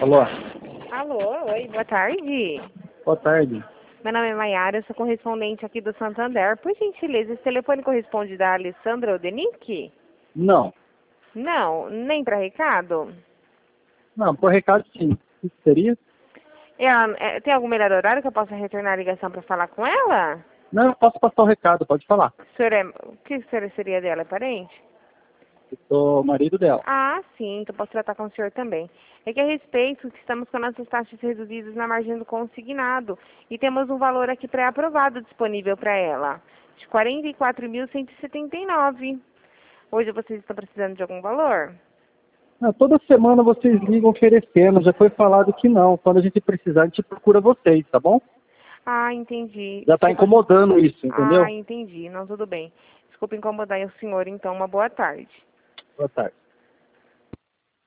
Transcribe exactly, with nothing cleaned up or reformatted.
Alô? Alô, oi, boa tarde. Boa tarde. Meu nome é Maiara, eu sou correspondente aqui do Santander. Por gentileza, esse telefone corresponde da Alessandra Odenick? Não. Não, nem para recado? Não, por recado sim. O que seria? Ela, é, tem algum melhor horário que eu possa retornar a ligação para falar com ela? Não, eu posso passar o recado, pode falar. O senhor é, o que o senhor seria dela, é parente? Eu sou o marido dela. Ah, sim, então posso tratar com o senhor também. É que a respeito, estamos com nossas taxas reduzidas na margem do consignado e temos um valor aqui pré-aprovado disponível para ela, de quarenta e quatro mil cento e setenta e nove. Hoje vocês estão precisando de algum valor? Não, toda semana vocês ligam oferecendo, já foi falado que não. Quando a gente precisar, a gente procura vocês, tá bom? Ah, entendi. Já está incomodando isso, entendeu? Ah, entendi. Não, tudo bem. Desculpa incomodar o senhor, então. Uma boa tarde. Boa tarde.